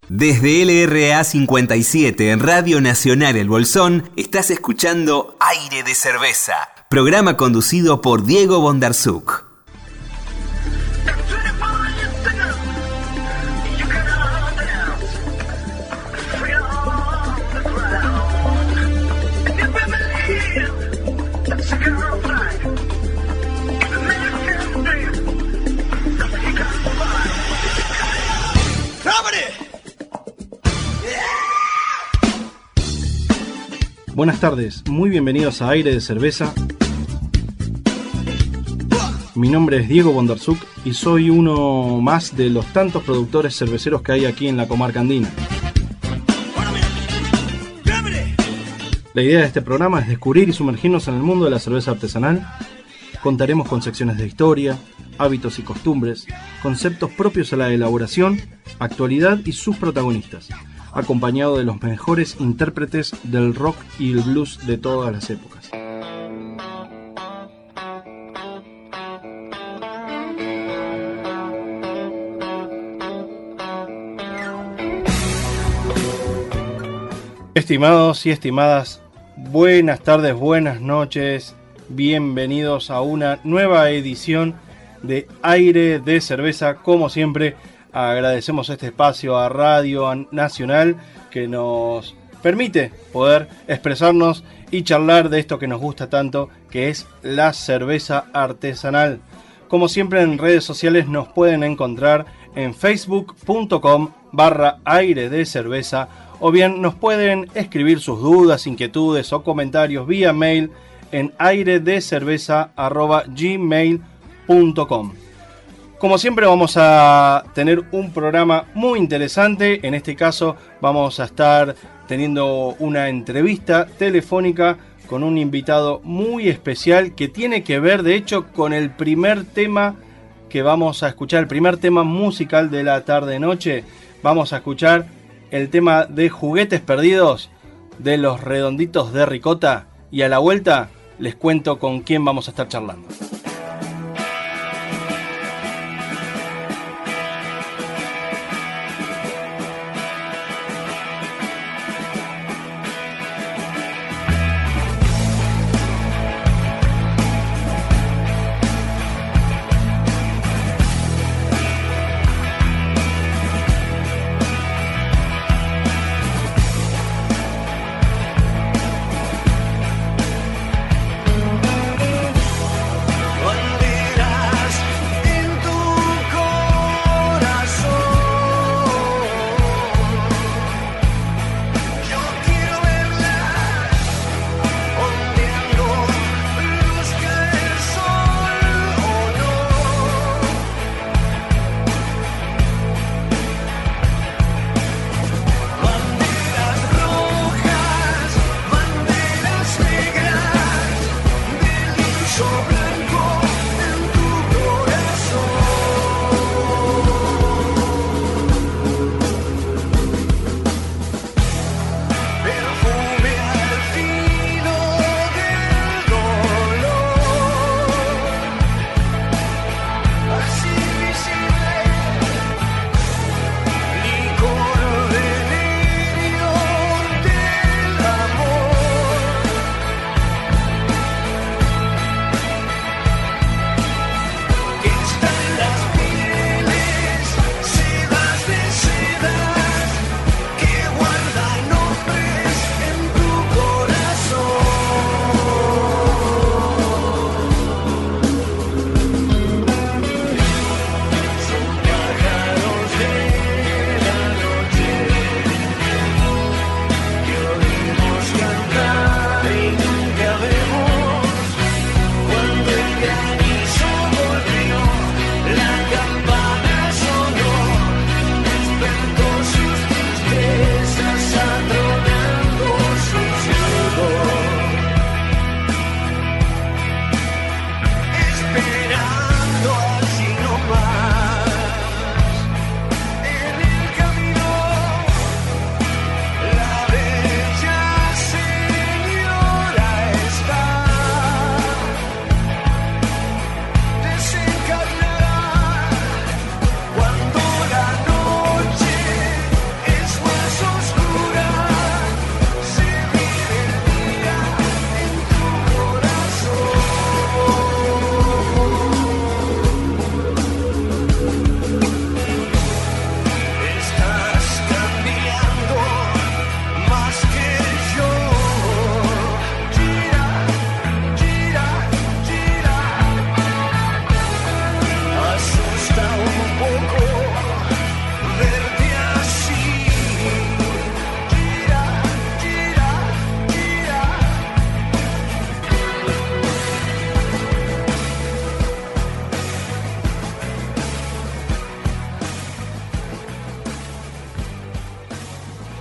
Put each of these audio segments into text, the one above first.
Desde LRA 57 en Radio Nacional El Bolsón, estás escuchando Aire de Cerveza, programa conducido por Diego Bondarsuk. Buenas tardes, muy bienvenidos a Aire de Cerveza. Mi nombre es Diego Bondarsuk y soy uno más de los tantos productores cerveceros que hay aquí en la comarca andina. La idea de este programa es descubrir y sumergirnos en el mundo de la cerveza artesanal. Contaremos con secciones de historia, hábitos y costumbres, conceptos propios a la elaboración, actualidad y sus protagonistas, acompañado de los mejores intérpretes del rock y el blues de todas las épocas. Estimados y estimadas, buenas tardes, buenas noches, bienvenidos a una nueva edición de Aire de Cerveza. Como siempre, agradecemos este espacio a Radio Nacional que nos permite poder expresarnos y charlar de esto que nos gusta tanto, que es la cerveza artesanal. Como siempre, en redes sociales nos pueden encontrar en facebook.com/aire de cerveza, o bien nos pueden escribir sus dudas, inquietudes o comentarios vía mail en airedecerveza@gmail.com. Como siempre, vamos a tener un programa muy interesante. En este caso vamos a estar teniendo una entrevista telefónica con un invitado muy especial que tiene que ver, de hecho, con el primer tema que vamos a escuchar, el primer tema musical de la tarde-noche. Vamos a escuchar el tema de Juguetes Perdidos de Los Redonditos de Ricota, y a la vuelta les cuento con quién vamos a estar charlando.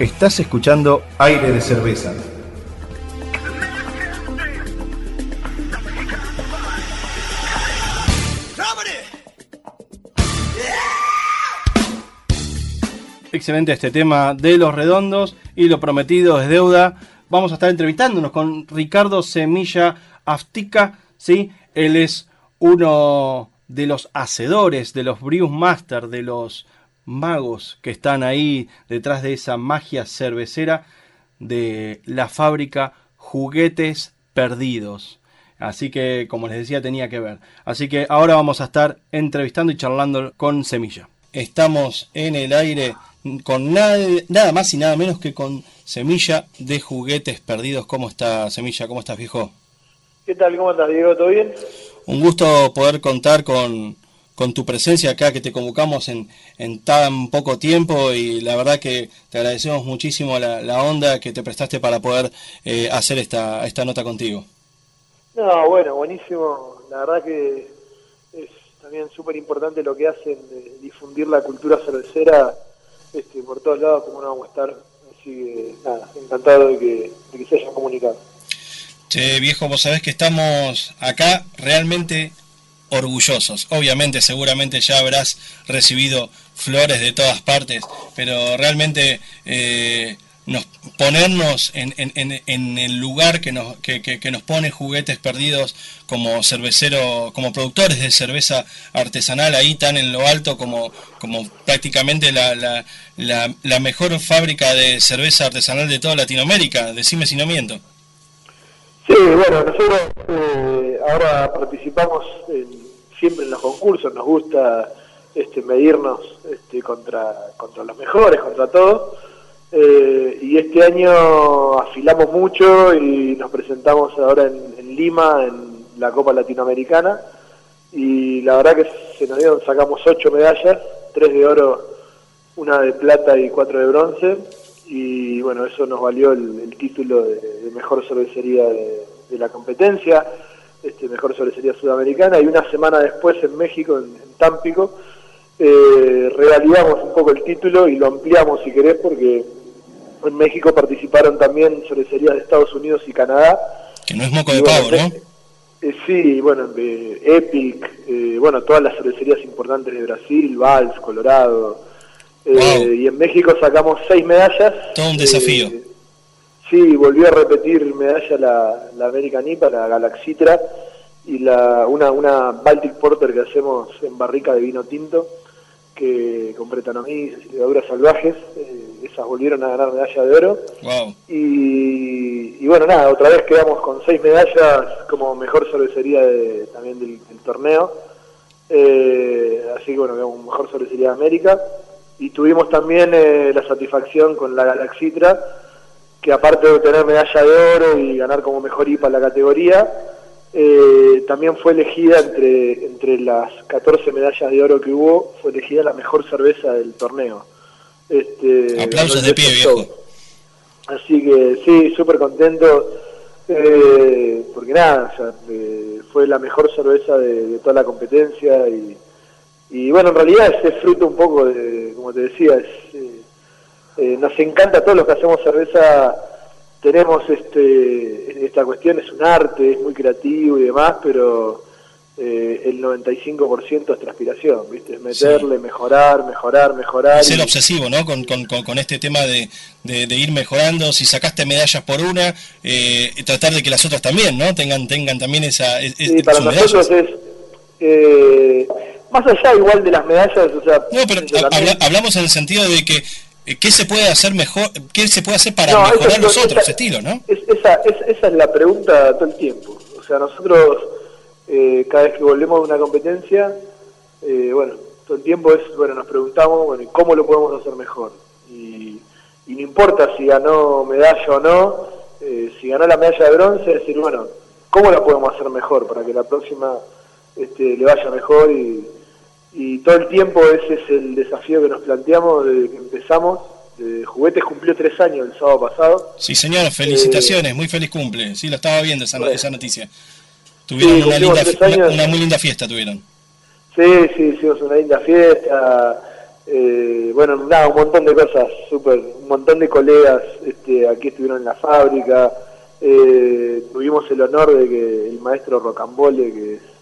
Estás escuchando Aire de Cerveza. Excelente este tema de Los Redondos, y lo prometido es deuda. Vamos a estar entrevistándonos con Ricardo Semilla Aftica, ¿sí? Él es uno de los hacedores, de los brewmasters, de los magos que están ahí detrás de esa magia cervecera de la fábrica Juguetes Perdidos. Así que, como les decía, tenía que ver. Así que ahora vamos a estar entrevistando y charlando con Semilla. Estamos en el aire con nada más y nada menos que con Semilla de Juguetes Perdidos. ¿Cómo está, Semilla? ¿Cómo estás, viejo? ¿Qué tal? ¿Cómo estás, Diego? ¿Todo bien? Un gusto poder contar con tu presencia acá, que te convocamos en tan poco tiempo, y la verdad que te agradecemos muchísimo la onda que te prestaste para poder hacer esta nota contigo. No, bueno, buenísimo. La verdad que es también súper importante lo que hacen de difundir la cultura cervecera por todos lados, como no vamos a estar. Así que nada, encantado de que se hayan comunicado. Che, viejo, vos sabés que estamos acá realmente orgullosos. Obviamente, seguramente ya habrás recibido flores de todas partes, pero realmente ponernos en el lugar que nos pone Juguetes Perdidos como cervecero, como productores de cerveza artesanal, ahí tan en lo alto como prácticamente la mejor fábrica de cerveza artesanal de toda Latinoamérica. Decime si no miento. Sí, bueno, nosotros ahora participamos siempre en los concursos. Nos gusta medirnos contra los mejores, contra todos. Y este año afilamos mucho y nos presentamos ahora en Lima, en la Copa Latinoamericana, y la verdad que sacamos 8 medallas, 3 de oro, 1 de plata y 4 de bronce, y bueno, eso nos valió el título de mejor cervecería de la competencia, mejor cervecería sudamericana, y una semana después en México, en Tampico, revalidamos un poco el título y lo ampliamos, si querés, porque en México participaron también cervecerías de Estados Unidos y Canadá. Que no es moco de pavo, ¿no? Sí, bueno, Epic, bueno, todas las cervecerías importantes de Brasil, Vals, Colorado. Wow. Y en México sacamos 6 medallas. Todo un desafío. Sí, volvió a repetir medalla la American IPA, la Galaxitra, y una Baltic Porter que hacemos en barrica de vino tinto, que con Bretanomyces y levaduras salvajes, esas volvieron a ganar medalla de oro. Wow. Y bueno, nada, otra vez quedamos con 6 medallas como mejor cervecería también del torneo. Así que bueno, quedamos mejor cervecería de América. Y tuvimos también la satisfacción con la Galaxitra, que aparte de obtener medalla de oro y ganar como mejor IPA en la categoría, también fue elegida entre las 14 medallas de oro que hubo, fue elegida la mejor cerveza del torneo. Aplausos de pie, viejo. Así que sí, súper contento, porque nada, o sea, fue la mejor cerveza de toda la competencia, y bueno, en realidad es fruto un poco de, como te decía, nos encanta a todos los que hacemos cerveza. Tenemos esta cuestión, es un arte, es muy creativo y demás, pero el 95% es transpiración, ¿viste? Es meterle, sí, mejorar. Ser obsesivo, ¿no? Con este tema de ir mejorando. Si sacaste medallas por una, tratar de que las otras también, ¿no? Tengan también esa... Sí, para nosotros es... más allá igual de las medallas, o sea... No, pero hablamos en el sentido de que ¿qué se puede hacer mejor? ¿Qué se puede hacer para mejorar los otros estilos, no? Esa es la pregunta todo el tiempo. O sea, nosotros cada vez que volvemos de una competencia, bueno, todo el tiempo nos preguntamos, bueno, ¿cómo lo podemos hacer mejor? Y no importa si ganó medalla o no, si ganó la medalla de bronce, es decir, bueno, ¿cómo la podemos hacer mejor para que la próxima le vaya mejor? Y todo el tiempo ese es el desafío que nos planteamos desde que empezamos. Juguetes cumplió 3 años el sábado pasado. Sí, señor, felicitaciones, muy feliz cumple. Sí, lo estaba viendo esa noticia. Tuvieron una muy linda fiesta, tuvieron. Sí, hicimos una linda fiesta. Bueno, nada, un montón de cosas, un montón de colegas aquí estuvieron en la fábrica. Tuvimos el honor de que el maestro Rocambole,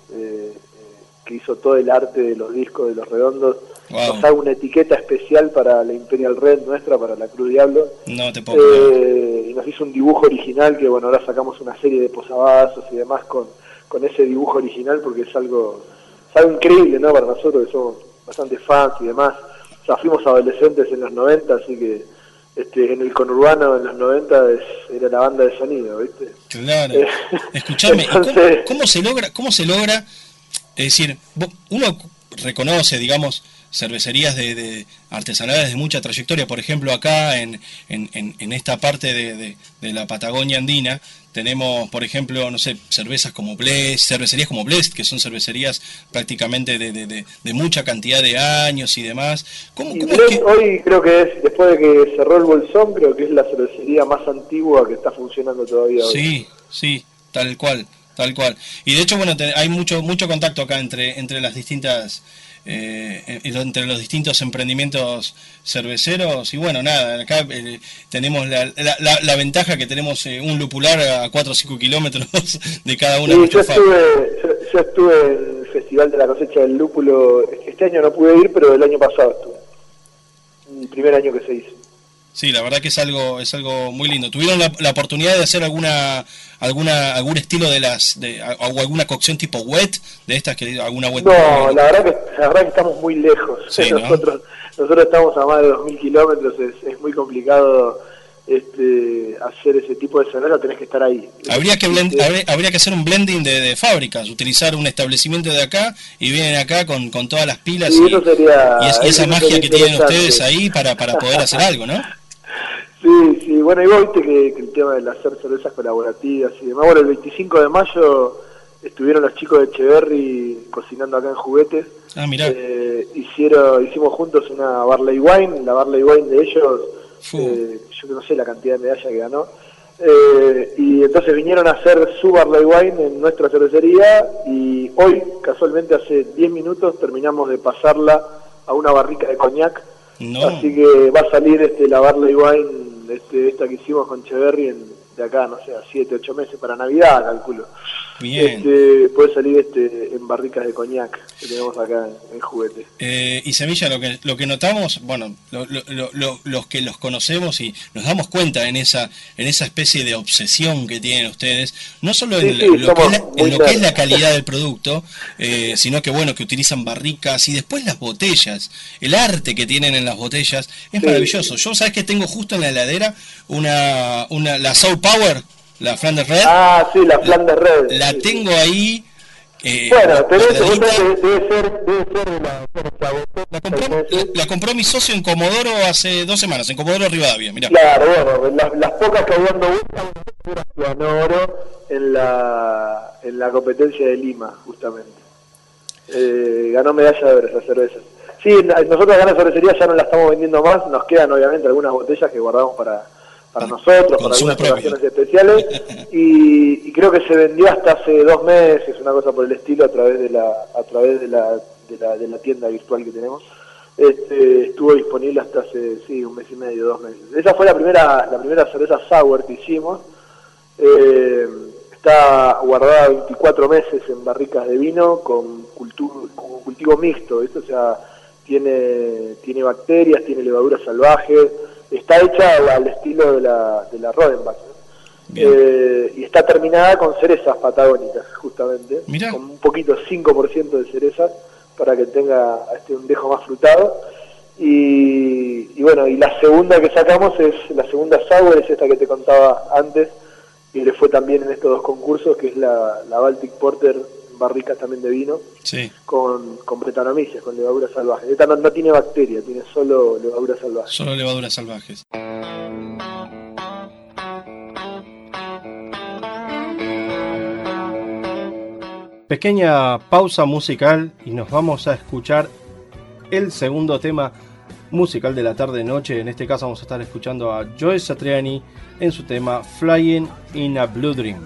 que hizo todo el arte de los discos de Los Redondos, wow, nos haga una etiqueta especial para la Imperial Red nuestra, para la Cruz Diablo. No te puedo creer. Y nos hizo un dibujo original, que bueno, ahora sacamos una serie de posavasos y demás con ese dibujo original, porque es algo increíble, ¿no? Para nosotros que somos bastante fans y demás. O sea, fuimos adolescentes en los 90, así que en el conurbano en los 90 era la banda de sonido, ¿viste? Claro. Escuchame, entonces, ¿cómo se logra? Es decir, uno reconoce, digamos, cervecerías de artesanales de mucha trayectoria. Por ejemplo, acá en esta parte de la Patagonia andina tenemos, por ejemplo, no sé, cerverías como Blest, que son cervecerías prácticamente de mucha cantidad de años y demás. ¿Cómo y es Blest que hoy creo que es, después de que cerró el Bolsón, creo que es la cervecería más antigua que está funcionando todavía hoy. Sí, tal cual. Y de hecho, bueno, hay mucho contacto acá entre las distintas entre los distintos emprendimientos cerveceros. Y bueno, nada, acá tenemos la ventaja que tenemos un lupular a 4 o 5 kilómetros de cada una de nuestras fábricas. Yo estuve en el Festival de la Cosecha del Lúpulo. Este año no pude ir, pero el año pasado estuve. El primer año que se hizo. Sí, la verdad que es algo muy lindo. ¿Tuvieron la oportunidad de hacer algún estilo o alguna cocción tipo wet, de estas que alguna wet? No, la verdad que estamos muy lejos. Sí, ¿no? Nosotros estamos a más de 2.000 kilómetros, es muy complicado hacer ese tipo de cerveza, tenés que estar ahí. Habría que hacer un blending de fábricas, utilizar un establecimiento de acá y vienen acá con todas las pilas sí, y esa magia que tienen ustedes ahí para poder hacer algo, ¿no? Sí, bueno, y vos viste que el tema de hacer cervezas colaborativas y demás. Bueno, el 25 de mayo estuvieron los chicos de Echeverry cocinando acá en Juguetes. Ah, mirá. Hicimos juntos una Barley Wine, la Barley Wine de ellos, yo no sé la cantidad de medallas que ganó. Y entonces vinieron a hacer su Barley Wine en nuestra cervecería y hoy, casualmente hace 10 minutos, terminamos de pasarla a una barrica de coñac. No. Así que va a salir la Barley Wine, esta que hicimos con Echeverry de acá, no sé, a 7, 8 meses para Navidad, calculo. Bien. Puede salir en barricas de coñac que tenemos acá en Juguetes. Y Semilla, lo que notamos, bueno, los que los conocemos y nos damos cuenta en esa especie de obsesión que tienen ustedes, no solo en lo que es la calidad del producto, sino que bueno, que utilizan barricas y después las botellas, el arte que tienen en las botellas es maravilloso. Yo, ¿sabes que tengo justo en la heladera la Soul Power? La Flanders Red. Ah, sí, la Flanders Red. La tengo ahí. Bueno, pero debe ser la compró mi socio en Comodoro hace 2 semanas, en Comodoro Rivadavia, mirá. Claro, bueno, las pocas que habían dado vuelta ganó oro en la competencia de Lima, justamente. Ganó medalla de oro esa cerveza. Sí, nosotros acá en la cervecería ya no la estamos vendiendo más, nos quedan obviamente algunas botellas que guardamos para nosotros, para algunas ocasiones especiales, y creo que se vendió hasta hace 2 meses, una cosa por el estilo, a través de la tienda virtual que tenemos. Estuvo disponible hasta hace 1 mes y medio, 2 meses. Esa fue la primera cerveza sour que hicimos. Está guardada 24 meses en barricas de vino con cultivo mixto, ¿viste? O sea, tiene bacterias, tiene levadura salvaje. Está hecha al estilo de la Rodenbach, ¿no? Y está terminada con cerezas patagónicas, justamente. Mirá. Con un poquito, 5% de cerezas, para que tenga un dejo más frutado. Y bueno, y la segunda que sacamos la segunda sour, es esta que te contaba antes, y le fue también en estos 2 concursos, que es la Baltic Porter, barricas también de vino, sí, con Brettanomyces, con levadura salvaje. Esta no tiene bacteria, tiene solo levadura salvaje. Solo levaduras salvajes. Pequeña pausa musical y nos vamos a escuchar el segundo tema musical de la tarde-noche. En este caso vamos a estar escuchando a Joe Satriani en su tema Flying in a Blue Dream.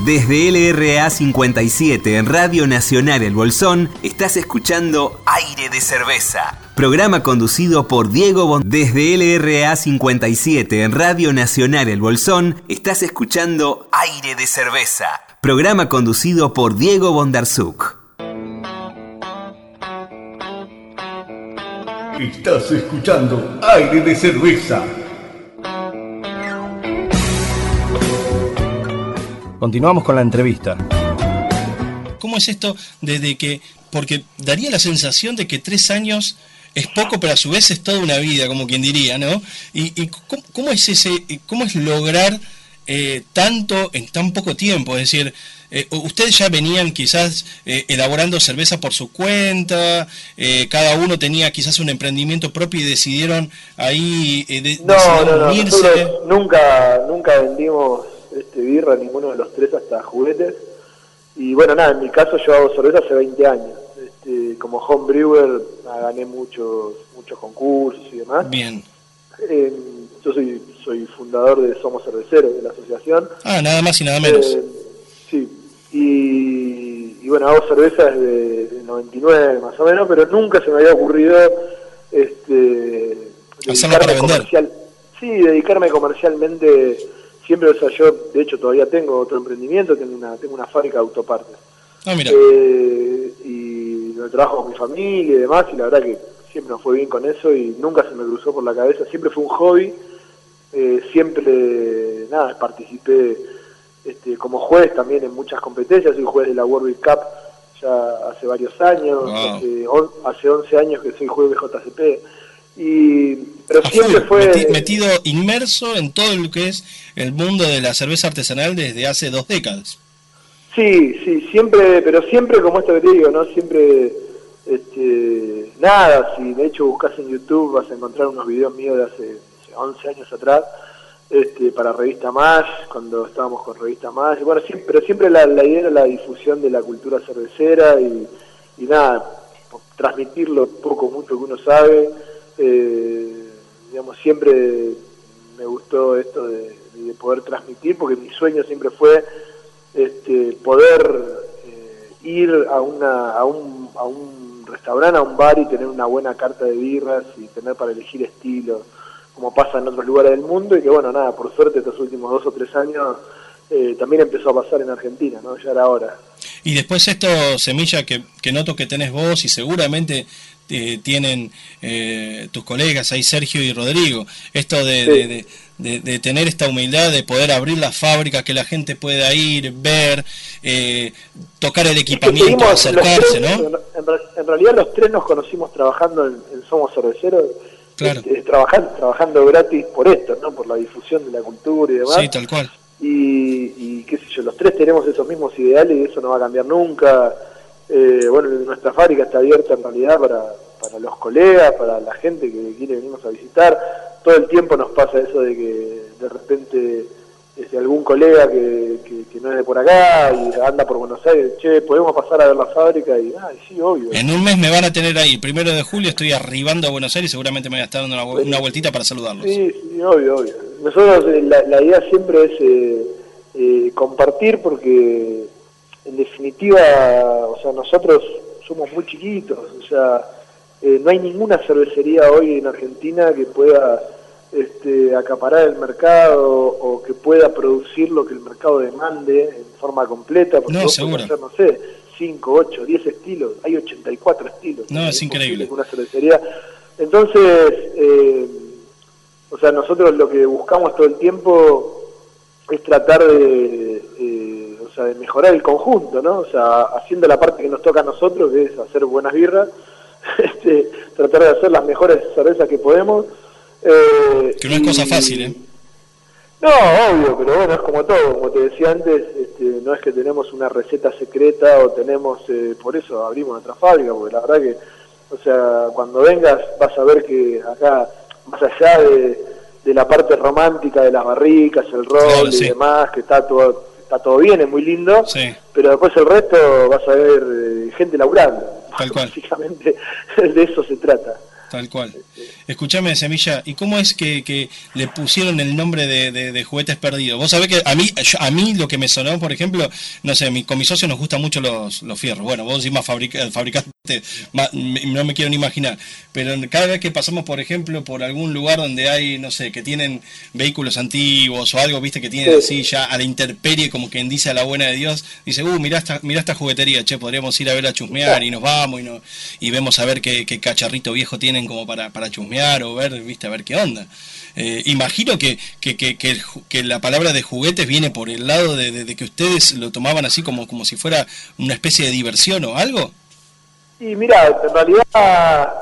Desde LRA 57 en Radio Nacional El Bolsón, estás escuchando Aire de Cerveza. Programa conducido por Diego Bondarsuk. Desde LRA 57 en Radio Nacional El Bolsón, estás escuchando Aire de Cerveza. Programa conducido por Diego Bondarsuk. Estás escuchando Aire de Cerveza. Continuamos con la entrevista. ¿Cómo es esto desde que...? Porque daría la sensación de que 3 años es poco, pero a su vez es toda una vida, como quien diría, ¿no? ¿Y cómo es lograr tanto en tan poco tiempo? Es decir, ustedes ya venían quizás elaborando cerveza por su cuenta, cada uno tenía quizás un emprendimiento propio y decidieron ahí No, unirse. Nosotros nunca vendimos birra, ninguno de los 3, hasta juguetes. Y bueno, nada, en mi caso yo hago cerveza hace 20 años. Como homebrewer gané muchos concursos y demás. Bien. Yo soy fundador de Somos Cerveceros, de la asociación. Nada más y nada menos. Sí, y bueno, hago cerveza desde el 99 más o menos, pero nunca se me había ocurrido hacerlo para vender. Dedicarme comercialmente. Siempre, o sea, yo de hecho todavía tengo otro emprendimiento, tengo una fábrica de autopartes. Mira. Y lo trabajo con mi familia y demás, y la verdad que siempre nos fue bien con eso y nunca se me cruzó por la cabeza, siempre fue un hobby, siempre, participé como juez también en muchas competencias, soy juez de la World Cup ya hace varios años, wow. hace 11 años que soy juez de JCP. Pero siempre fue metido inmerso en todo lo que es el mundo de la cerveza artesanal desde hace 2 décadas. Sí, siempre, pero siempre como esto que te digo, ¿no? Siempre, si de hecho buscas en YouTube vas a encontrar unos videos míos de hace 11 años atrás, para Revista Más, cuando estábamos con Revista Más, y bueno, siempre la idea era la difusión de la cultura cervecera y transmitirlo poco, mucho que uno sabe. Siempre me gustó esto de poder transmitir, porque mi sueño siempre fue poder ir a un restaurante, a un bar y tener una buena carta de birras y tener para elegir estilos, como pasa en otros lugares del mundo, y que bueno, por suerte estos últimos 2 o 3 años también empezó a pasar en Argentina, ¿no? Ya era hora. Y después esto, Semilla, que noto que tenés vos y seguramente tienen tus colegas ahí, Sergio y Rodrigo, esto de tener esta humildad de poder abrir la fábrica, que la gente pueda ir, ver, tocar el equipamiento, acercarse, ¿no? En realidad los 3 nos conocimos trabajando en Somos Cerveceros, claro. Trabajando gratis por esto, ¿no? Por la difusión de la cultura y demás. Sí, tal cual. Y qué sé yo, los 3 tenemos esos mismos ideales y eso no va a cambiar nunca. Nuestra fábrica está abierta en realidad para los colegas, para la gente que quiere venirnos a visitar. Todo el tiempo nos pasa eso de que de repente algún colega que no es de por acá y anda por Buenos Aires, ¿podemos pasar a ver la fábrica? Y sí, obvio. En un mes me van a tener ahí, 1 de julio estoy arribando a Buenos Aires y seguramente me voy a estar dando una vueltita para saludarlos. Sí, obvio. Nosotros la idea siempre es compartir, porque en definitiva, o sea, nosotros somos muy chiquitos, o sea, no hay ninguna cervecería hoy en Argentina que pueda acaparar el mercado o que pueda producir lo que el mercado demande en forma completa, porque vos podés hacer, no sé, 5, 8, 10 estilos, hay 84 estilos. No, es increíble. Una cervecería. Entonces, o sea, nosotros lo que buscamos todo el tiempo es tratar de mejorar el conjunto, ¿no? O sea, haciendo la parte que nos toca a nosotros, que es hacer buenas birras, tratar de hacer las mejores cervezas que podemos. Que no es cosa fácil, ¿eh? No, obvio, pero bueno, es como todo, como te decía antes, no es que tenemos una receta secreta o tenemos, por eso abrimos nuestra fábrica, porque la verdad que, o sea, cuando vengas vas a ver que acá, más allá de la parte romántica de las barricas, el rol, claro, y demás, que está todo bien, es muy lindo, sí, pero después el resto vas a ver gente laburando. Tal cual. Básicamente de eso se trata. Tal cual. Escuchame, Semilla, ¿y cómo es que le pusieron el nombre de Juguetes Perdidos? Vos sabés que a mí lo que me sonó, por ejemplo, no sé, con mi socio nos gustan mucho los fierros. Bueno, vos encima fabricaste, no me quiero ni imaginar. Pero cada vez que pasamos, por ejemplo, por algún lugar donde hay, no sé, que tienen vehículos antiguos o algo, viste, que tienen así ya a la intemperie, como quien dice a la buena de Dios, dice, mirá esta juguetería, che, podríamos ir a ver a chusmear, y nos vamos y vemos a ver qué cacharrito viejo tienen como para chusmear o ver, viste, a ver qué onda. Imagino que la palabra de juguetes viene por el lado de que ustedes lo tomaban así como si fuera una especie de diversión o algo. Y mira, en realidad,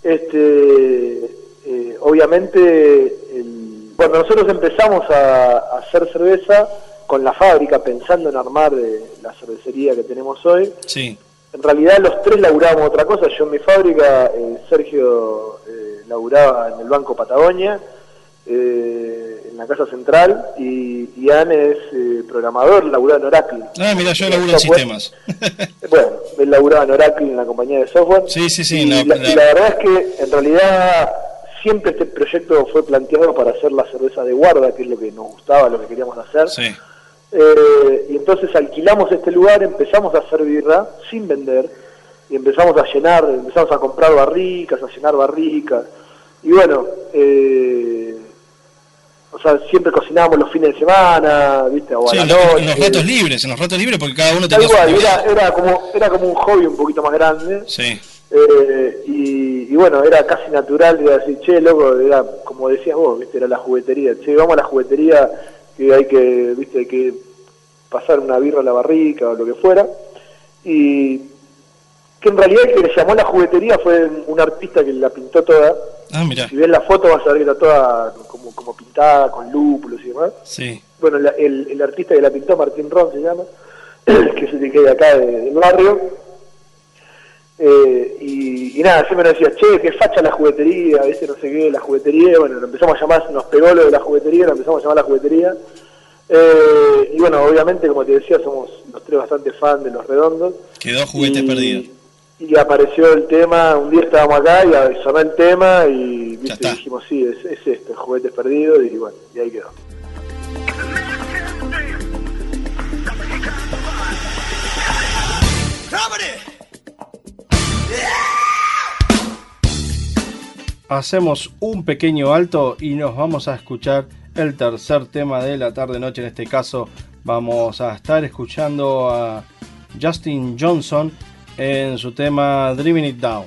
obviamente, cuando nosotros empezamos a hacer cerveza con la fábrica, pensando en armar la cervecería que tenemos hoy, sí. En realidad los tres laburábamos otra cosa. Yo en mi fábrica, Sergio laburaba en el Banco Patagonia, en la Casa Central, y Anne es programador, laburaba en Oracle. Mira, yo laburo en sistemas. Bueno, él laburaba en Oracle, en la compañía de software. Sí. Y la verdad es que en realidad siempre este proyecto fue planteado para hacer la cerveza de guarda, que es lo que nos gustaba, lo que queríamos hacer. Sí. Y entonces alquilamos este lugar, empezamos a hacer birra sin vender, y empezamos a comprar barricas, a llenar barricas, y bueno, o sea, siempre cocinábamos los fines de semana, viste, o a la noche. En los ratos libres, porque cada uno tenía igual, era como un hobby un poquito más grande. Sí. Y bueno, era casi natural de decir, che, loco, era como decías vos, viste, era la juguetería, che, vamos a la juguetería, que hay que pasar una birra a la barrica o lo que fuera, y que en realidad el que le llamó la juguetería fue un artista que la pintó toda. Mira. Si ves la foto vas a ver que está toda como pintada con lúpulos y demás. Sí. Bueno, el artista que la pintó, Martín Ron se llama, que es el que queda acá del barrio. Y nada, siempre nos decía, che, que facha la juguetería, no sé qué, la juguetería. Bueno, lo empezamos a llamar, nos pegó lo de la juguetería, lo empezamos a llamar la juguetería. Y bueno, obviamente, como te decía, somos los tres bastante fan de Los Redondos. Quedó Juguetes Perdidos. Y apareció el tema, un día estábamos acá y sonó el tema y dijimos, sí, es esto, Juguetes Perdidos, y bueno, y ahí quedó. Hacemos un pequeño alto y nos vamos a escuchar el tercer tema de la tarde-noche. En este caso vamos a estar escuchando a Justin Johnson en su tema Driving It Down.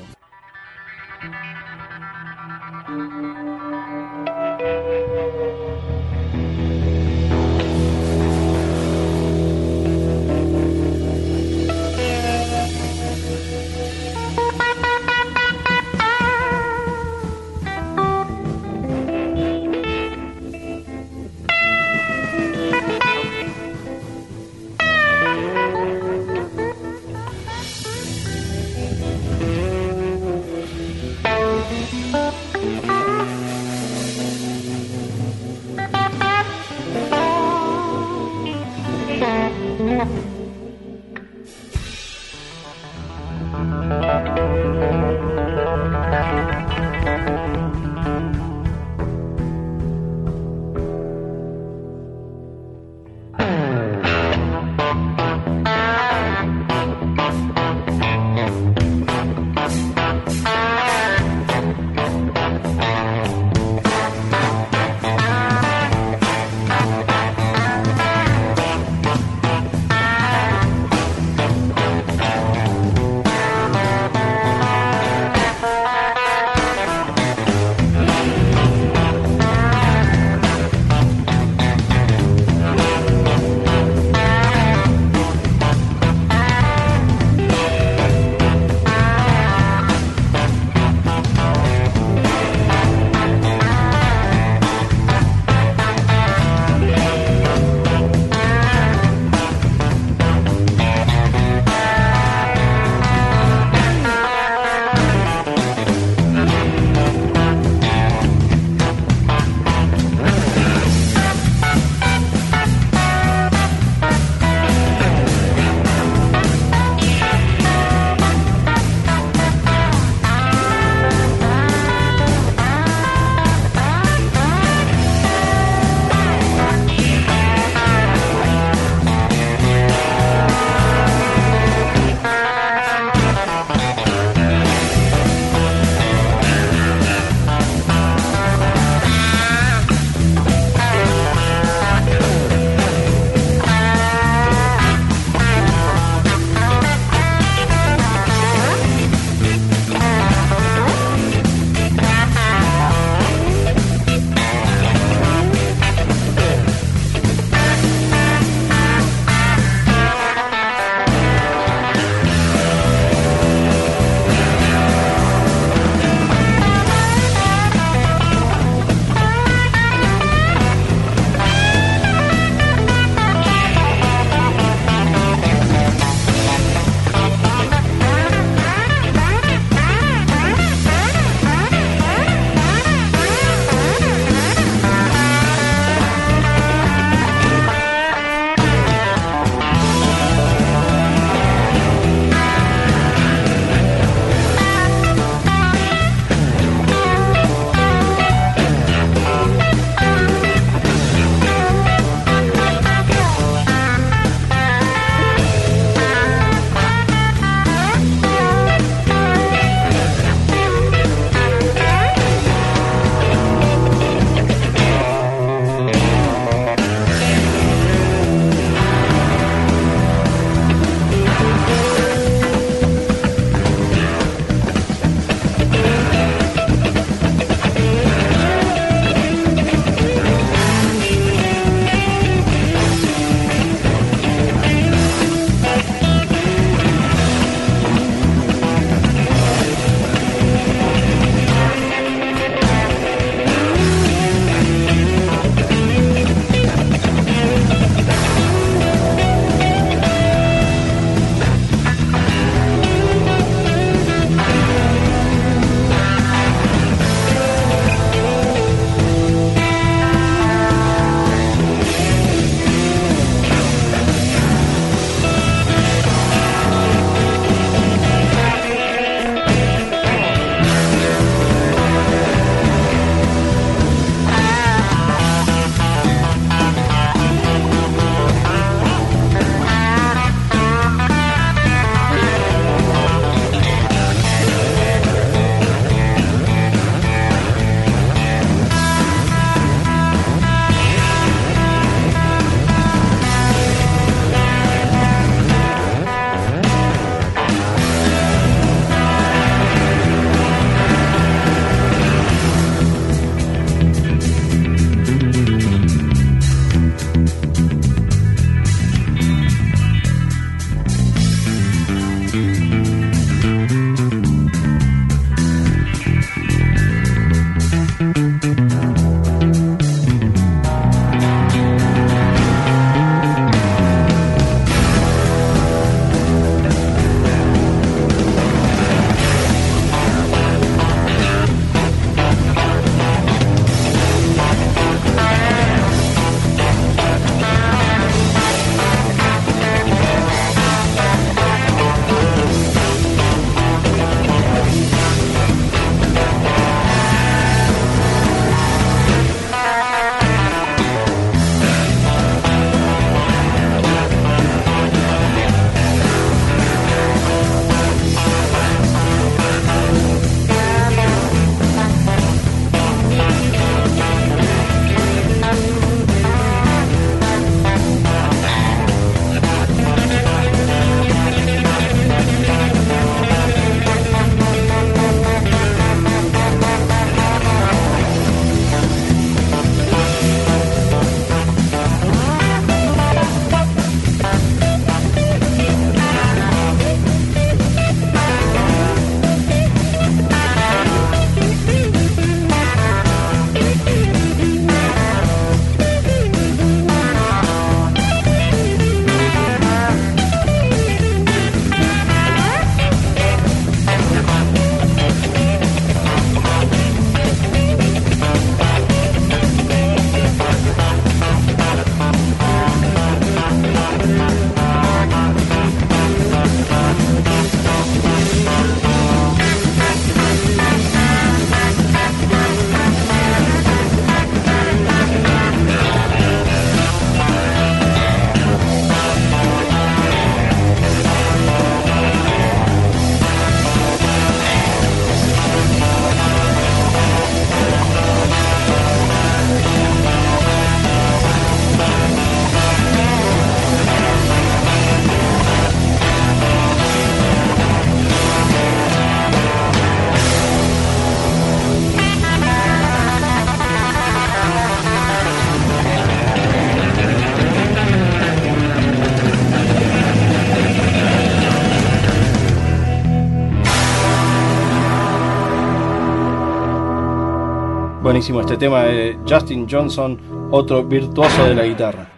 Buenísimo este tema de Justin Johnson, otro virtuoso de la guitarra.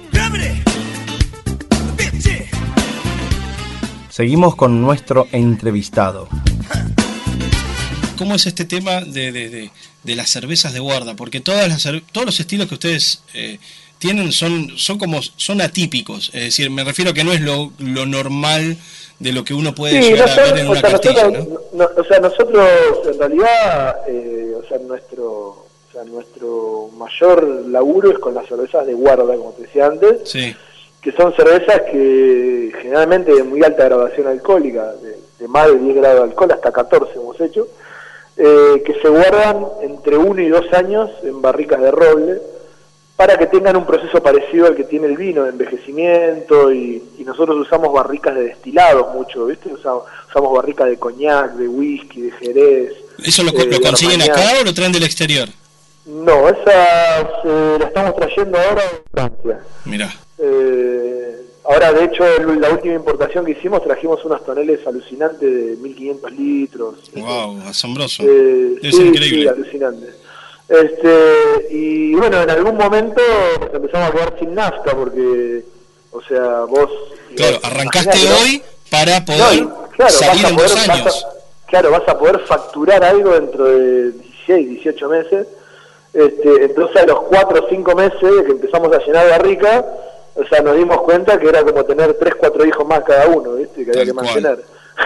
Seguimos con nuestro entrevistado. ¿Cómo es este tema de las cervezas de guarda? Porque todos los estilos que ustedes tienen son atípicos. Es decir, me refiero a que no es lo normal de lo que uno puede llegar a ver en una cartilla, ¿no? O sea, nosotros en realidad, nuestro mayor laburo es con las cervezas de guarda, como te decía antes. Sí. Que son cervezas que generalmente de muy alta graduación alcohólica, de más de 10 grados de alcohol, hasta 14 hemos hecho, que se guardan entre 1 y 2 años en barricas de roble, para que tengan un proceso parecido al que tiene el vino, de envejecimiento, y nosotros usamos barricas de destilados mucho, ¿viste? Usamos barricas de coñac, de whisky, de jerez. ¿Eso lo consiguen acá o lo traen del exterior? No, esa la estamos trayendo ahora de Francia. Mirá. Ahora, de hecho, la última importación que hicimos, trajimos unos toneles alucinantes de 1500 litros. Wow, asombroso. Debe ser increíble. Sí, alucinante. Y bueno, en algún momento empezamos a quedar sin nafta porque, o sea, vos... Claro, arrancaste hoy para poder salir en 2 años. Vas a poder facturar algo dentro de 16, 18 meses. Entonces a los 4 o 5 meses que empezamos a llenar barrica, o sea, nos dimos cuenta que era como tener 3, 4 hijos más cada uno, ¿viste? Que había que mantener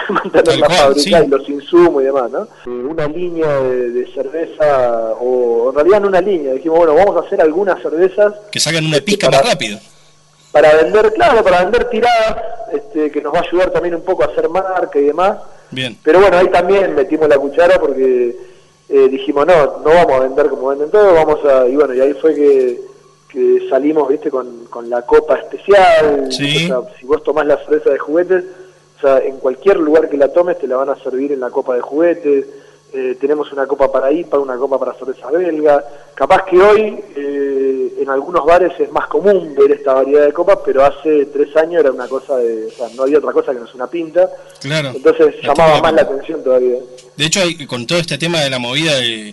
la fábrica, sí, y los insumos y demás, ¿no? Una línea de cerveza, o en realidad no una línea, dijimos, bueno, vamos a hacer algunas cervezas que salgan una pizca más rápido. Para vender, para vender tiradas, que nos va a ayudar también un poco a hacer marca y demás. Bien. Pero bueno, ahí también metimos la cuchara porque dijimos, no vamos a vender como venden todos, y bueno, y ahí fue que salimos, viste, con la copa especial. Sí. O sea, si vos tomás la cerveza de juguetes, o sea, en cualquier lugar que la tomes te la van a servir en la copa de juguetes. Tenemos una copa para IPA, una copa para cerveza belga. Capaz que hoy en algunos bares es más común ver esta variedad de copas, pero hace 3 años era una cosa o sea, no había otra cosa que no es una pinta. Claro. Entonces llamaba más la atención todavía. De hecho, con todo este tema de la movida de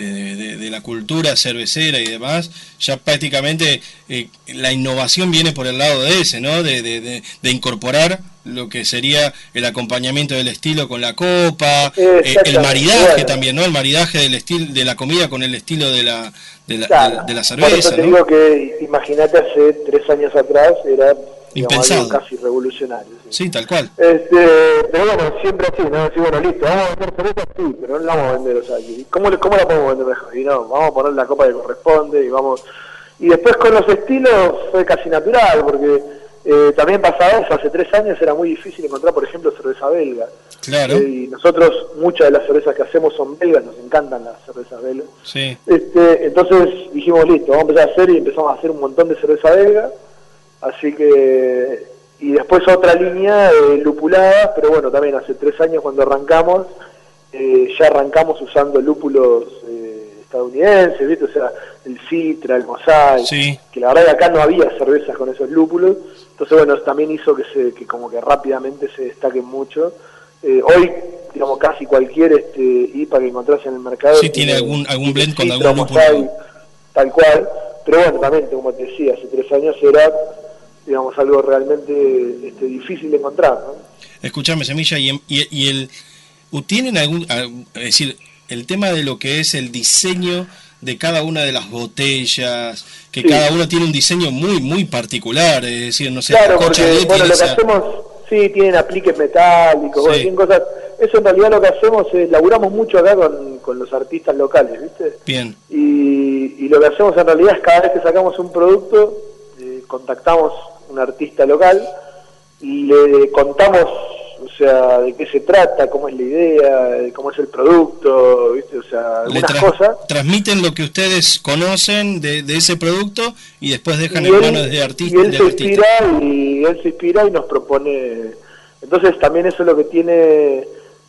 la cultura cervecera y demás, ya prácticamente la innovación viene por el lado de ese, ¿no? De incorporar lo que sería el acompañamiento del estilo con la copa, el maridaje también, ¿no? El maridaje del estilo de la comida con el estilo de la cerveza. Por eso te digo que imagínate hace 3 años atrás era impensado, algo casi revolucionario. Sí, tal cual. Pero bueno, siempre así, ¿no? Decir, bueno, listo, vamos a vender cerveza, sí, pero no la vamos a vender, o sea, ¿cómo la podemos vender mejor? Y no, vamos a poner la copa que corresponde y después con los estilos fue casi natural, porque también pasaba eso, hace 3 años era muy difícil encontrar, por ejemplo, cerveza belga. Claro. Y nosotros, muchas de las cervezas que hacemos son belgas, nos encantan las cervezas belgas. Sí. Entonces dijimos, listo, vamos a empezar a hacer, y empezamos a hacer un montón de cerveza belga. Así que, y después otra línea lupulada, pero bueno, también hace 3 años cuando arrancamos, ya arrancamos usando lúpulos estadounidenses, ¿viste? O sea, el Citra, el Mosaic, sí, que la verdad que acá no había cervezas con esos lúpulos, entonces bueno, también hizo que como que rápidamente se destaquen mucho. Hoy, digamos, casi cualquier IPA que encontrás en el mercado sí tiene algún blend con Citra, algún lúpulo, Mosaic, tal cual, pero bueno, también, como te decía, hace 3 años era, digamos, algo realmente difícil de encontrar, ¿no? Escuchame, Semilla, ¿tienen es decir, el tema de lo que es el diseño de cada una de las botellas, que sí, cada uno tiene un diseño muy muy particular, es decir, no sé, claro, porque, bueno, lo que hacemos, sí, tienen apliques metálicos, sí, tienen cosas, eso en realidad lo que hacemos es, laburamos mucho acá con los artistas locales, ¿viste? Bien. Y lo que hacemos en realidad es cada vez que sacamos un producto, contactamos un artista local y le contamos, o sea, de qué se trata, cómo es la idea, cómo es el producto, ¿viste? O sea, algunas cosas. Transmiten lo que ustedes conocen de ese producto y después dejan en manos de artistas. Y él se inspira y nos propone. Entonces también eso es lo que tiene,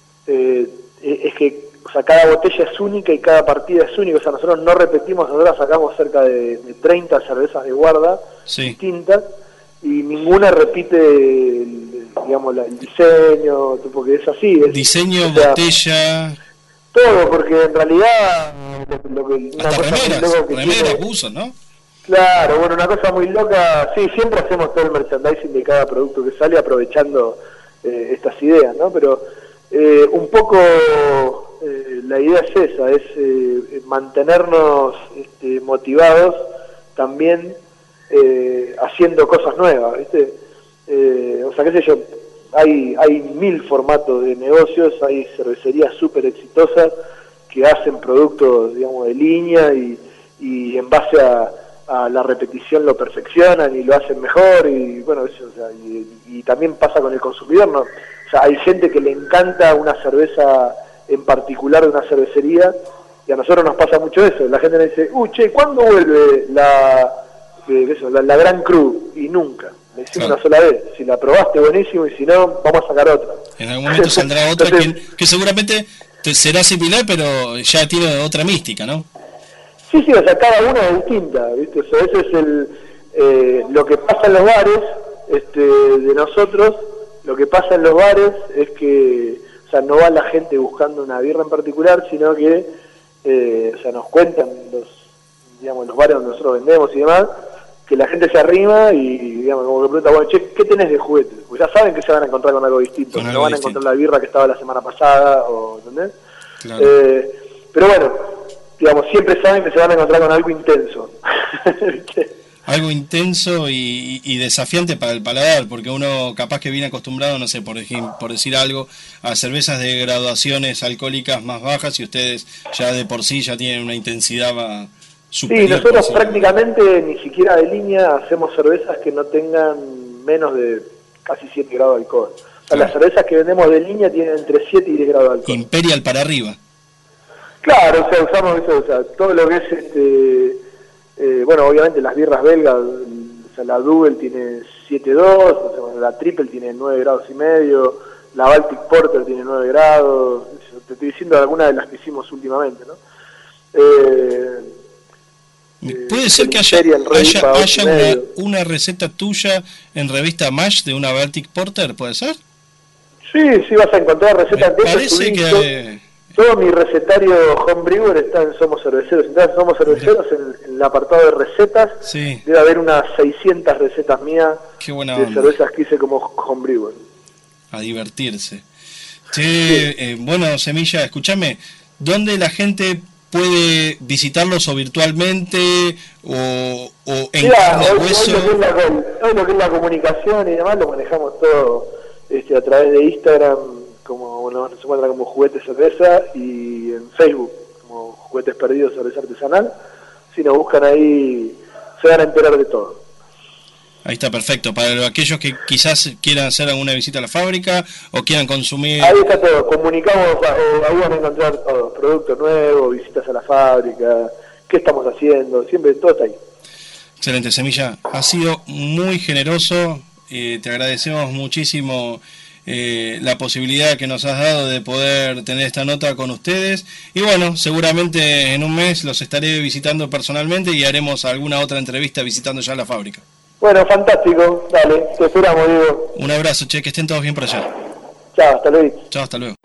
es que, o sea, cada botella es única y cada partida es única. O sea, nosotros no repetimos, nosotros sacamos cerca de 30 cervezas de guarda, sí, distintas, y ninguna repite digamos, el diseño, porque es así. Diseño, o sea, botella... Todo, porque en realidad hasta remeras, buzos, ¿no? Claro, bueno, una cosa muy loca, sí, siempre hacemos todo el merchandising de cada producto que sale aprovechando estas ideas, ¿no? Pero un poco la idea es esa, es mantenernos motivados también haciendo cosas nuevas, ¿viste? O sea, qué sé yo, hay 1000 formatos de negocios, hay cervecerías súper exitosas que hacen productos, digamos, de línea y en base a la repetición lo perfeccionan y lo hacen mejor, y bueno, eso, o sea, y también pasa con el consumidor, ¿no? O sea, hay gente que le encanta una cerveza en particular de una cervecería, y a nosotros nos pasa mucho eso. La gente nos dice, che, ¿cuándo vuelve la Gran Cru? Y nunca. Le decimos una sola vez. Si la probaste, buenísimo, y si no, vamos a sacar otra. En algún momento saldrá otra que seguramente será similar, pero ya tiene otra mística, ¿no? Sí, o sea, cada una es distinta, ¿viste? O sea, ese es lo que pasa en los bares, de nosotros. Lo que pasa en los bares es que, o sea, no va la gente buscando una birra en particular, sino que, o sea, nos cuentan los bares donde nosotros vendemos y demás, que la gente se arrima y, digamos, como que pregunta, bueno, che, ¿qué tenés de juguete? Pues ya saben que se van a encontrar con algo distinto, no van a encontrar la birra que estaba la semana pasada, ¿entendés? Claro. Pero bueno, digamos, siempre saben que se van a encontrar con algo intenso. Algo intenso y desafiante para el paladar, porque uno capaz que viene acostumbrado, no sé, por decir algo, a cervezas de graduaciones alcohólicas más bajas, y ustedes ya de por sí ya tienen una intensidad superior. Sí, nosotros prácticamente ni siquiera de línea hacemos cervezas que no tengan menos de casi 7 grados de alcohol. O sea, las cervezas que vendemos de línea tienen entre 7 y 10 grados de alcohol. Imperial para arriba. Claro, o sea, usamos eso, o sea, todo lo que es bueno, obviamente las birras belgas, o sea, la Double tiene 7.2, o sea, la Triple tiene 9 grados y medio, la Baltic Porter tiene 9 grados, te estoy diciendo algunas de las que hicimos últimamente, ¿no? ¿Puede ser que haya una receta tuya en revista MASH de una Baltic Porter, puede ser? Sí, vas a encontrar recetas de eso. Parece que... Todo mi recetario homebrewer está en Somos Cerveceros. Entonces, Somos Cerveceros, en el apartado de recetas, sí, debe haber unas 600 recetas mías de cervezas que hice como homebrewer. A divertirse. Sí. Bueno, Semilla, escúchame, ¿dónde la gente puede visitarlos, o virtualmente o en carne y hueso? Hoy lo que es la comunicación y demás lo manejamos todo a través de Instagram, como nos encuentra como Juguetes Cerveza, y en Facebook como Juguetes Perdidos Cerveza Artesanal. Si nos buscan ahí se van a enterar de todo. Ahí está, perfecto. Para aquellos que quizás quieran hacer alguna visita a la fábrica o quieran consumir... Ahí está todo, comunicamos, ahí van a encontrar todo, productos nuevos, visitas a la fábrica, qué estamos haciendo, siempre todo está ahí. Excelente, Semilla. Ha sido muy generoso, te agradecemos muchísimo la posibilidad que nos has dado de poder tener esta nota con ustedes, y bueno, seguramente en un mes los estaré visitando personalmente y haremos alguna otra entrevista visitando ya la fábrica. Bueno, fantástico, dale, te esperamos, Diego. Un abrazo, che, que estén todos bien por allá. Chao, hasta luego. Chao, hasta luego.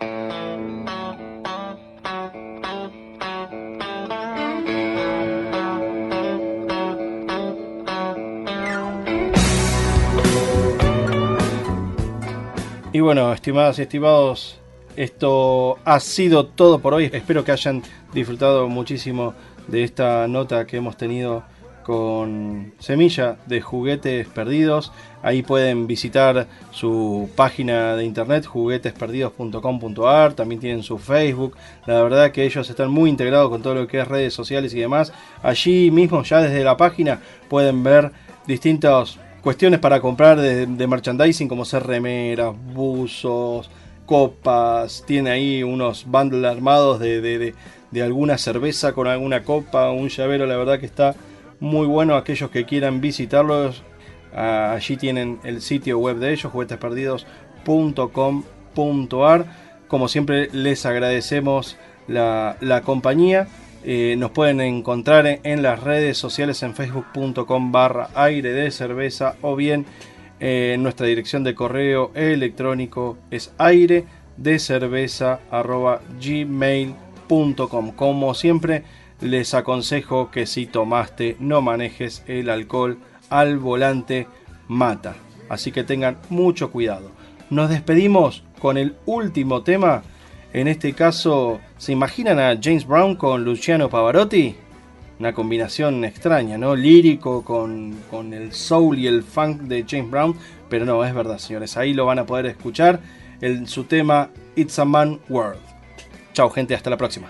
Y bueno, estimadas y estimados, esto ha sido todo por hoy. Espero que hayan disfrutado muchísimo de esta nota que hemos tenido con Semilla de Juguetes Perdidos. Ahí pueden visitar su página de internet, juguetesperdidos.com.ar. También tienen su Facebook. La verdad que ellos están muy integrados con todo lo que es redes sociales y demás. Allí mismo, ya desde la página, pueden ver distintas cuestiones para comprar de merchandising, como ser remeras, buzos, copas. Tiene ahí unos bundles armados de alguna cerveza con alguna copa, un llavero. La verdad que está muy bueno. Aquellos que quieran visitarlos, allí tienen el sitio web de ellos, juguetesperdidos.com.ar. Como siempre, les agradecemos la compañía. Nos pueden encontrar en las redes sociales, en facebook.com/aire de cerveza, o bien en nuestra dirección de correo electrónico es airedecerveza@gmail.com. Como siempre, les aconsejo que si tomaste, no manejes. El alcohol al volante mata. Así que tengan mucho cuidado. Nos despedimos con el último tema. En este caso, ¿se imaginan a James Brown con Luciano Pavarotti? Una combinación extraña, ¿no? Lírico con el soul y el funk de James Brown. Pero no, es verdad, señores. Ahí lo van a poder escuchar en su tema It's a Man World. Chao, gente. Hasta la próxima.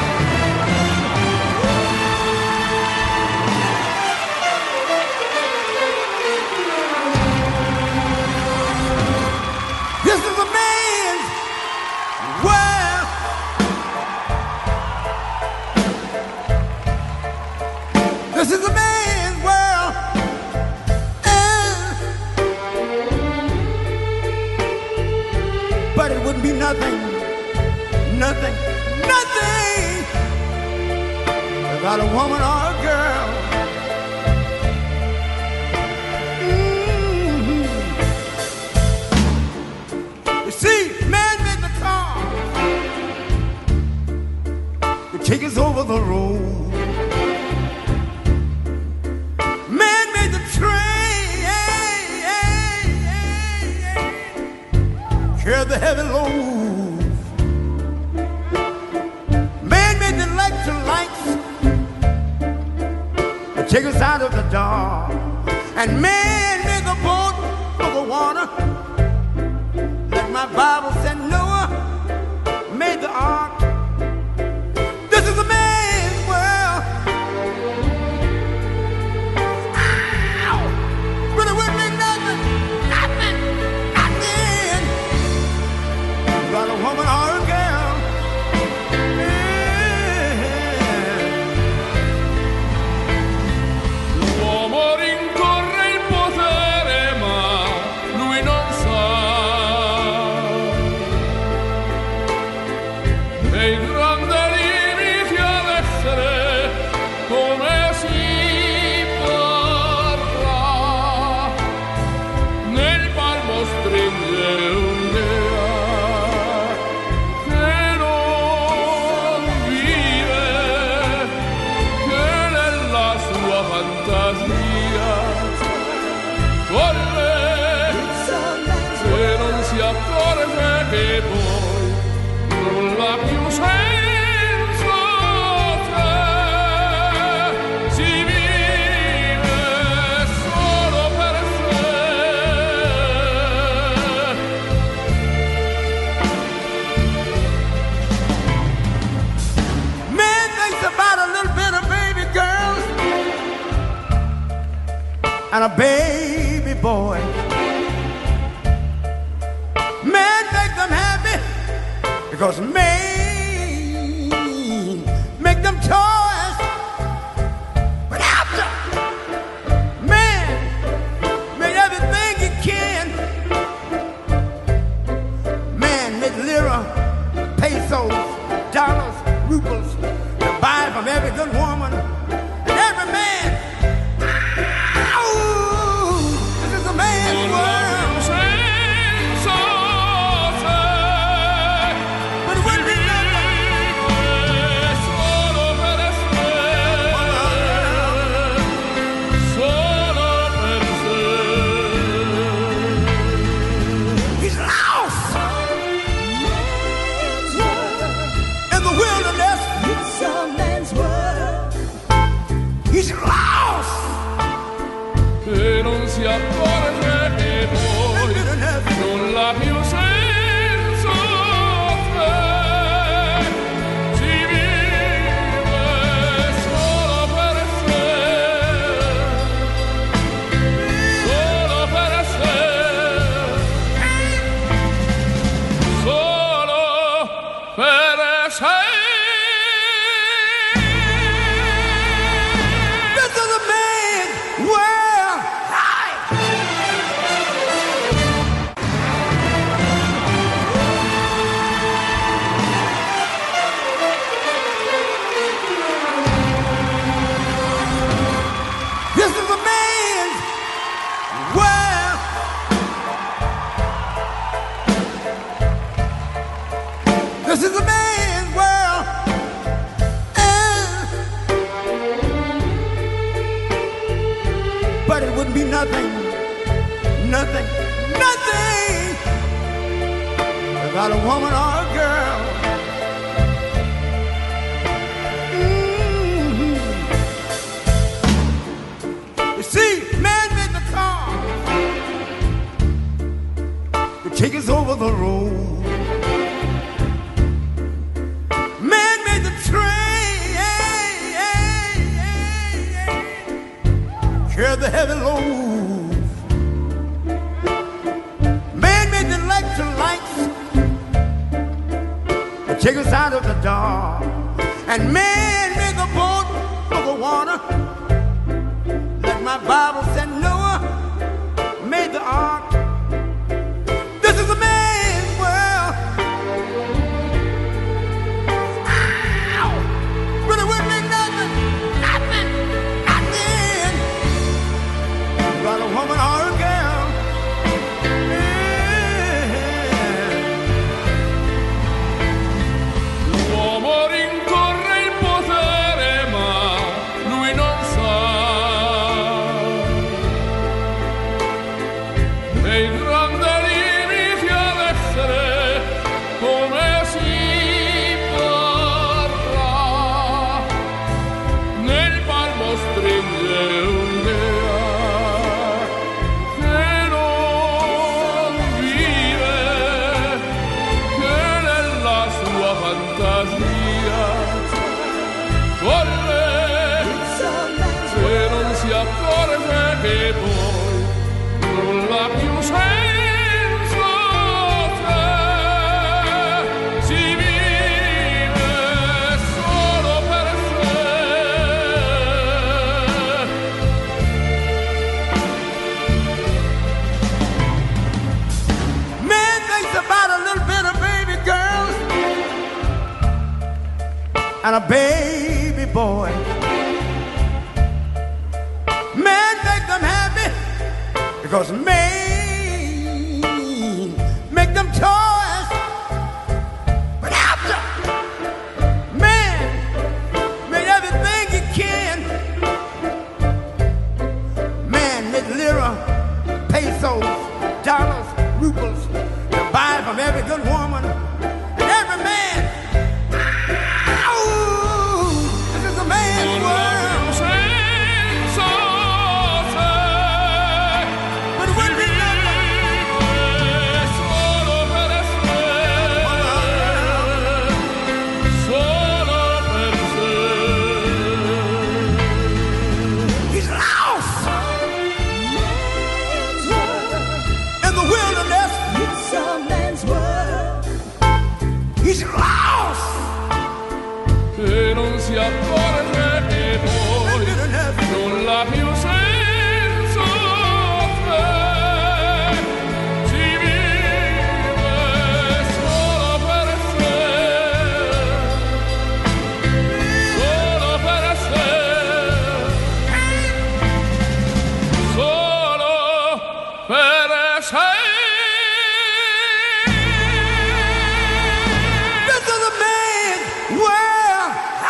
This is a man's world, but it wouldn't be nothing without a woman or a girl. You see, man made the car, to take us over the road. Carry the heavy loads. Man made the electric lights to take us out of the dark. And man made the boat for the water. Like my Bible said, Noah made the ark. This is a man's world. Ow! But it wouldn't be nothing. Got a woman or a girl. L'uomo rincorre il potere, ma lui non sa che i grandi limiti ad essere come si parla. Nel palmo stringe un'idea che poi nulla più senza te, si vive solo per sé. Man thinks about a little bit of baby girls and a baby boy. Because man make them toys, but after man made everything he can. Man made lira, pesos, dollars, rubles to buy from every good woman and every man. Ow! This is a man's world. In the wilderness, it's a man's world. wouldn't be nothing, nothing, nothing without a woman or a girl. You see, man made the car to take us over the road. Man made the train, carry the heavy load. Man made the electric lights to take us out of the dark. And man made the boat for the water. Like my Bible said, Noah made the ark. This is a man's world. Ow! But it wouldn't be nothing, nothing, nothing about a woman or a girl. L'uomo rincorre il potere, ma lui non sa. Nei grandi limiti ad essere come si parla. Nel palmo stringe un'idea che non vive, che nella sua fantasia corre, se non si accorge che poi nulla più senso c'è, si vive solo per sé. Man thinks about a little bit of baby girls and a baby boy. Man make them happy because man make them toys. But after man made everything he can, man made lira, pesos, dollars, rubles to buy from every good woman and every man. Ow! This is a man's world. Senso c'è, But it wouldn't be nothing. solo per sé, solo per sé. He's lost in the wilderness. It's a man's world. He's lost. E non si accorge che poi nulla più senso c'è, si vive solo per sé, solo per sé, solo per sé. This is a man's world.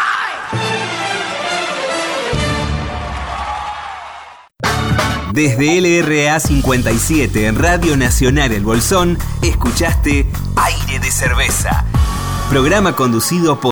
Desde LRA 57 en Radio Nacional El Bolsón, escuchaste Aire de Cerveza. Programa conducido por